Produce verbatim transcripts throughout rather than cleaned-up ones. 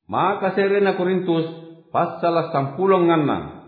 Maka serena Korintus pasal sampulong nganna.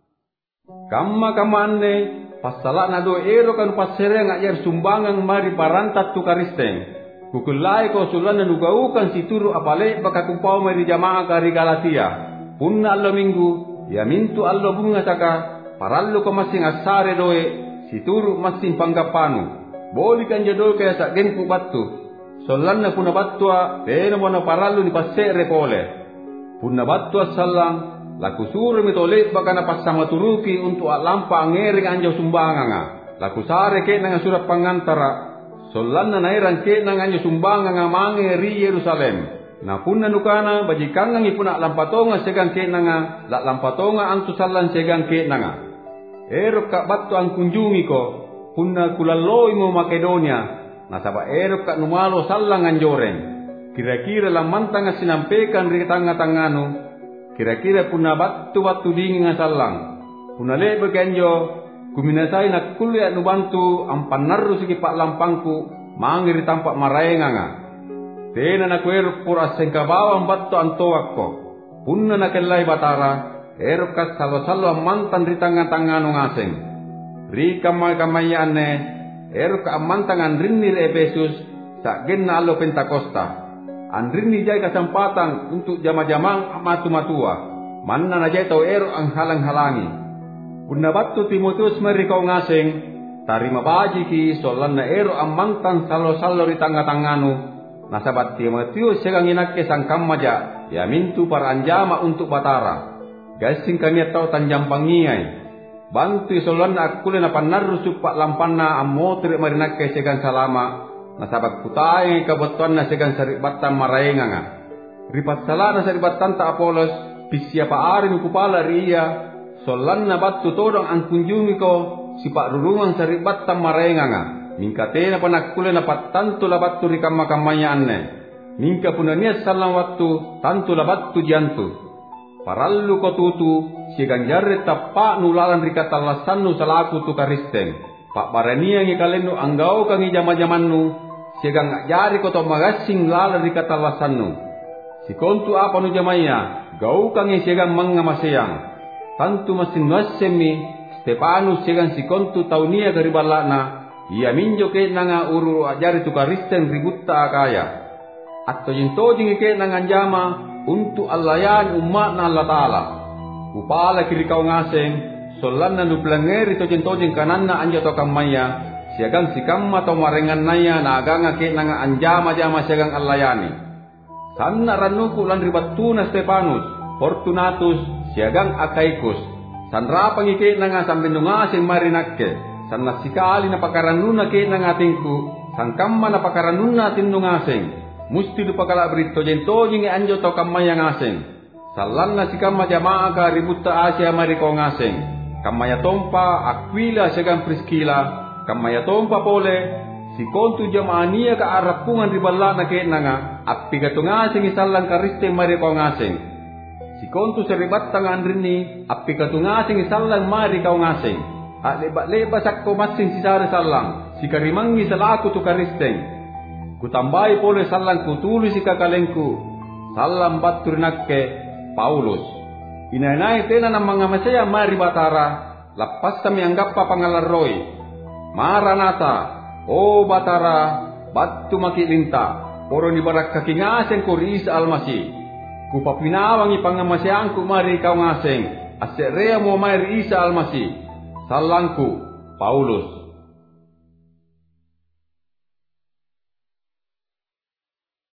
Kamma kamanne pasala na do ero kan pasere ngajar sumbangan mari parantat tu karisteng. Kukulai ko sulan na nugaukan situru apale baka kumpau mari jamaah kari Galatia. Punna allo minggu ya mintu allo bunga saka parallu ko masing asare doe situru masing panggapanu. Boli kan jadol kaya sak genku battu. Solan na puna battua peno mono parallu ni pasere pole. Puna battua salang laku suruh mitole baka na pasama turuki untuk lampa ngering anjau sumbanganga. Laku sare ke nanga surat pangantara. Solan na nairan ke nang anjo sumbangan ngamange ri Yerusalem. Na punna nukana bajikangang ipuna lampatonga segang ke nanga, la lampatonga antu salan segang ke nanga. Erok kak battu ang kunjungi ko, punna kulaloi mo Makedonia, nasaba erok kak numalo salang anjoreng. Kira-kira lamantanga sinampekan ri tanga-tangano, kira-kira punna battu-battu dingin nga salang. Punna lebe kenjo, kuminasay na kuliah nubantu ang panarro sige pak lampangku mangiri tampak maraenganga. Tena na kueruk pura sengkabawang batto antoak ko. Punna na kelai batara eruk kas salo-salo mantan di tangan-tangan ngaseng. Ri kamay-kamay ane eruk ka mantan andrinni re Efesus sa genna allo Pentakosta. Andrinni jay kesempatan untuk jama-jamang matu-matua. Manna na jay tau eruk ang halang-halangi. Punna battu Timotius meri kau ngaseng, tarima baji ki solan na ero ammantan salo-salo di tangga-tanganu. Nasabat Timotius segang inakke sangkam maja, ya mintu para anjama untuk batara. Gasing kami tau tanjam pangiai. Bantu solan na akule na panarru supak lampanna ammotri marinakke segang salama. Nasabat kutai kabutuan na segang saribatan maraenganga. Ripat salana saribatan ta Apolos, pisiapa arin kupala ria. Solan na battu todong ang kunjungi ko si pak rurungan saribat tamarenga mingka tena panakule na patantu la battu ri kamma-kammanya anne mingka punanias salang wattu tantu la battu jantu parallu ko tutu si ganjarre tappa nulalan ri katallasannu salaku tu karisten pak barania ngi kalennu anggau kangi jama-jamannu sigang ngajari ko to magasing lalan ri katallasannu si kontu apa nu jamaya gau kangi sigang mangamaseang. Tantu masin wasemi Stefanus segan si kontu taunia dari balakna ia minjo ke nanga uru ajari tu karisten ributta akaya atau jinto jingi ke nanga jama untuk allayan umat na Allah Ta'ala upala kiri kau ngaseng solan na nuplangeri to jinto jing kananna anja to kamaya siagang si kamma to marengan naya na aganga ke nanga anjama jama siagang allayani sanna ranuku lan ribattuna Stefanus Fortunatus siagang Akaikus sanra pangike nanga sambendungasing marinakke sanna sikali na pakaranuna ke nanga tingku sangkamma na pakaranuna tindungasing musti du pakala brito jento jingi anjo to kamaya ngasing salan na sikamma jamaah ka ributta Asia mariko ngasing kamaya tompa Aquila siagang Priskila kamaya tompa pole si kontu jamaah nia ka arapungan riballa na ke nanga appi gatungasing isalang kariste mariko ngasing si kontu seribat tangan rini api katungasing salang mari kau ngasing ak lebat-lebat sakko masing si sare salang si karimangi salaku tu karisteng kutambai pole salang kutuli si kakalengku salam batturinakke Paulus inanai tena na mga masaya mari batara lapas kami anggap pa pangalaroi Maranatha o batara battu makilinta poro ni barak kakingaseng ko Isa Almasih kupapinawangi pangamasyaangku mari kau ngaseng aserea mo mari Isa Almasih salangku Paulus